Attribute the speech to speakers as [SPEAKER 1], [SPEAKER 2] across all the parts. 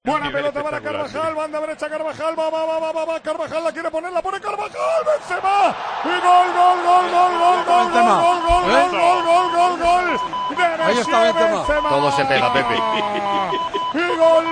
[SPEAKER 1] Buena pelota para Carvajal, banda derecha Carvajal, va, Carvajal la quiere poner, la pone Carvajal, Benzema, y gol.
[SPEAKER 2] Ahí está Benzema.
[SPEAKER 3] Todo se pega, Pepe.
[SPEAKER 1] Y gol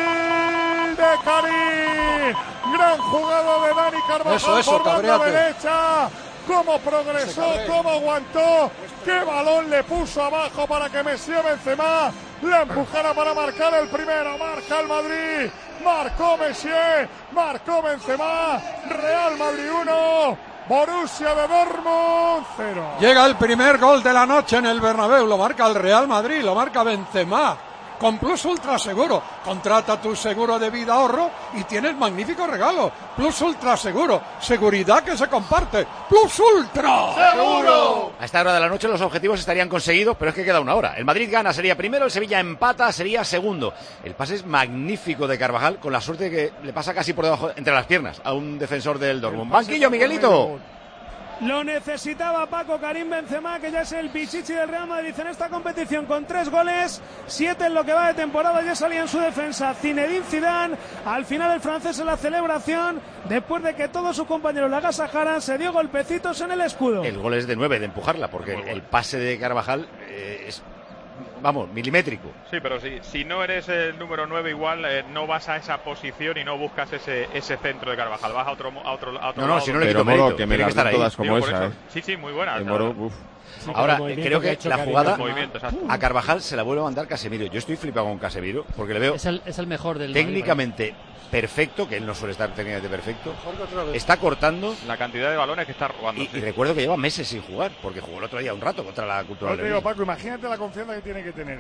[SPEAKER 1] de Karim, gran jugada de Dani Carvajal por banda derecha. Cómo progresó, cómo aguantó, qué balón le puso abajo para que Messi Benzema la empujara para marcar el primero. Marca el Madrid, marcó Messi, marcó Benzema. Real Madrid 1, Borussia de Dortmund 0.
[SPEAKER 2] Llega el primer gol de la noche en el Bernabéu, lo marca el Real Madrid, lo marca Benzema. Con Plus Ultra Seguro, contrata tu seguro de vida ahorro y tienes magnífico regalo. Plus Ultra Seguro, seguridad que se comparte. Plus Ultra
[SPEAKER 1] ¡Seguro!
[SPEAKER 3] A esta hora de la noche los objetivos estarían conseguidos, pero es que queda una hora. El Madrid gana, sería primero, el Sevilla empata, sería segundo. El pase es magnífico de Carvajal, con la suerte que le pasa casi por debajo, entre las piernas, a un defensor del Dortmund. Banquillo, Miguelito.
[SPEAKER 4] Lo necesitaba Paco Karim Benzema, que ya es el pichichi del Real Madrid en esta competición con 3 goles, 7 en lo que va de temporada. Ya salía en su defensa Zinedine Zidane. Al final el francés en la celebración, después de que todos sus compañeros la agasajaran, se dio golpecitos en el escudo.
[SPEAKER 3] El gol es de 9, de empujarla, porque el pase de Carvajal es, vamos, milimétrico.
[SPEAKER 5] Sí, pero si no eres el número 9 igual, no vas a esa posición y no buscas ese centro de Carvajal, vas a otro
[SPEAKER 3] no,
[SPEAKER 5] lado.
[SPEAKER 3] Si no le quito mérito, que me las den todas
[SPEAKER 5] como esa, Sí, muy buena.
[SPEAKER 3] Ahora, creo que la jugada a Carvajal se la vuelve a mandar Casemiro. Yo estoy flipado con Casemiro, porque le veo
[SPEAKER 6] es el mejor del
[SPEAKER 3] técnicamente perfecto, que él no suele estar técnicamente perfecto. Está cortando
[SPEAKER 5] la cantidad de balones que está robando.
[SPEAKER 3] Y recuerdo que lleva meses sin jugar, porque jugó el otro día un rato contra la Cultural.
[SPEAKER 1] Te digo, Paco, imagínate la confianza que tiene que tener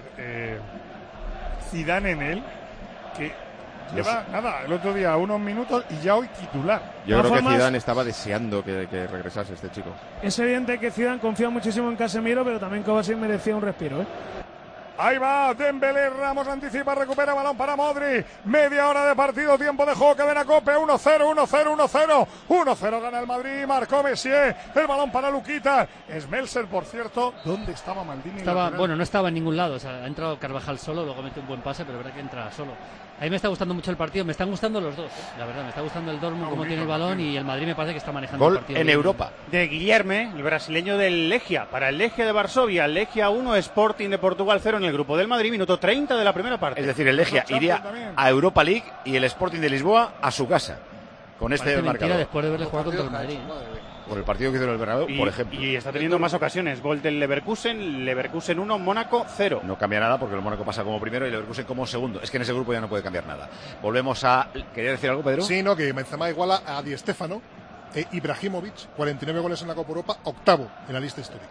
[SPEAKER 1] Zidane en él, que lleva el otro día unos minutos y ya hoy titular.
[SPEAKER 7] Yo creo que Zidane estaba deseando que regresase este chico.
[SPEAKER 4] Es evidente que Zidane confía muchísimo en Casemiro, pero también Kovacic merecía un respiro,
[SPEAKER 1] Ahí va, Dembélé, Ramos anticipa, recupera balón para Modric. Media hora de partido, tiempo de juego, cadena COPE, 1-0, 1-0 gana el Madrid, marcó Messi, el balón para Luquita. Smelser, por cierto, ¿dónde estaba Maldini?
[SPEAKER 6] No estaba en ningún lado, o sea, ha entrado Carvajal solo, luego mete un buen pase, pero es verdad que entra solo. A mí me está gustando mucho el partido, me están gustando los dos, la verdad, me está gustando el Dortmund como tiene el balón y el Madrid me parece que está manejando el partido.
[SPEAKER 3] Gol en Europa.
[SPEAKER 8] De Guilherme, el brasileño del Legia, para el Legia de Varsovia, Legia 1, Sporting de Portugal 0 en el grupo del Madrid, minuto 30 de la primera parte.
[SPEAKER 3] Es decir, el Legia iría a Europa League y el Sporting de Lisboa a su casa, con este marcador.
[SPEAKER 6] Después de verle jugar contra el Madrid.
[SPEAKER 3] Por el partido que hizo en el Bernabéu, por ejemplo.
[SPEAKER 8] Y está teniendo más ocasiones. Gol del Leverkusen 1, Mónaco 0.
[SPEAKER 3] No cambia nada porque el Mónaco pasa como primero y el Leverkusen como segundo. Es que en ese grupo ya no puede cambiar nada. Volvemos a... ¿Quería decir algo, Pedro?
[SPEAKER 9] Sí, no, que Benzema iguala a Di Stéfano e Ibrahimovic, 49 goles en la Copa Europa, octavo en la lista histórica.